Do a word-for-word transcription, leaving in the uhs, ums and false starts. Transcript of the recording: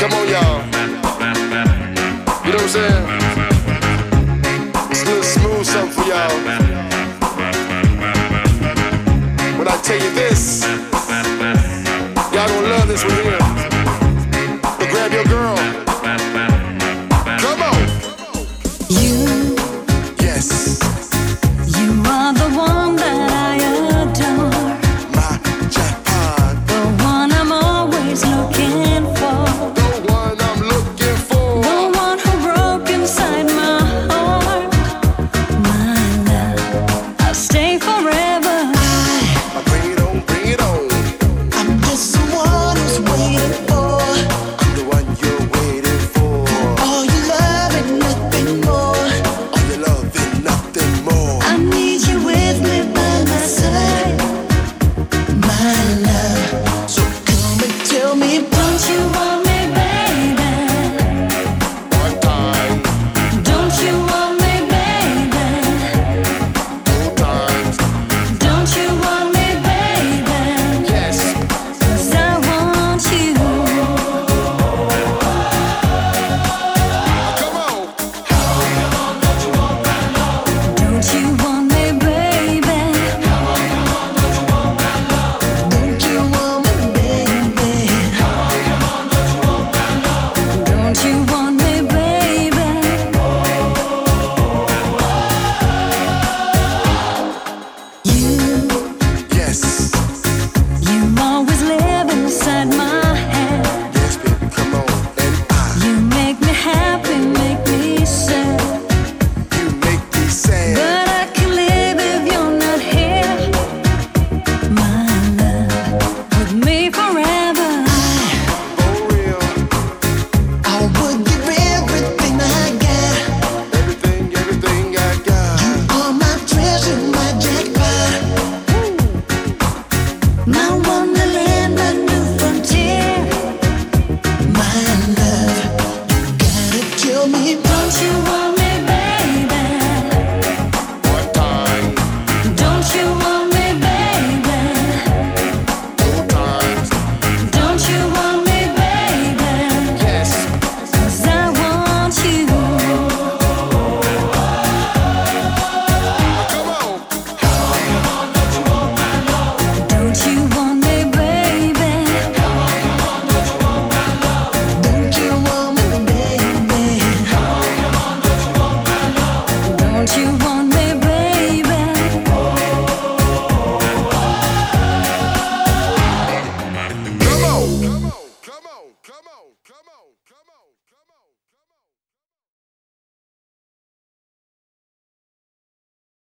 Come on, y'all. You know what I'm saying? It's a little smooth something for y'all. When I tell you this, y'all gonna love this one here. So grab your girl. Come on. You, yes, you are the one that I adore, my jackpot. the one I'm always looking for, The one I'm looking for. the one who broke inside my heart. My love, I'll stay forever. I bring it on, bring it on. I'm just the one who's waiting for I'm the one you're waiting for. all your love and nothing more. All your love and nothing more. I need you with me by my side, my love. So come and tell me, Don't you want me, baby? One time, Don't you want me, baby? two times, Don't you want me, baby? yes. 'Cause I want you. Come on. Don't you want me, baby? don't you want me, baby? Don't you want me, baby? You, Yes, you always live inside my head. yes, baby, come on. And I, You make me happy, make me sad. you make me sad. But I can live if you're not here. My love, with me forever. For real, I would give everything I got. everything, everything I got. All my treasure, my jackpot, My wonderland, my new frontier. my love. You gotta tell me, Don't you want me, baby? One time, Don't you want me, baby? two times, Don't you want me, baby? yes. 'Cause I want you. Come on. Don't you want me, baby? don't you want me, baby? Don't you want me, baby? Come on. Come on. Come on. Come on. Come on. Come on.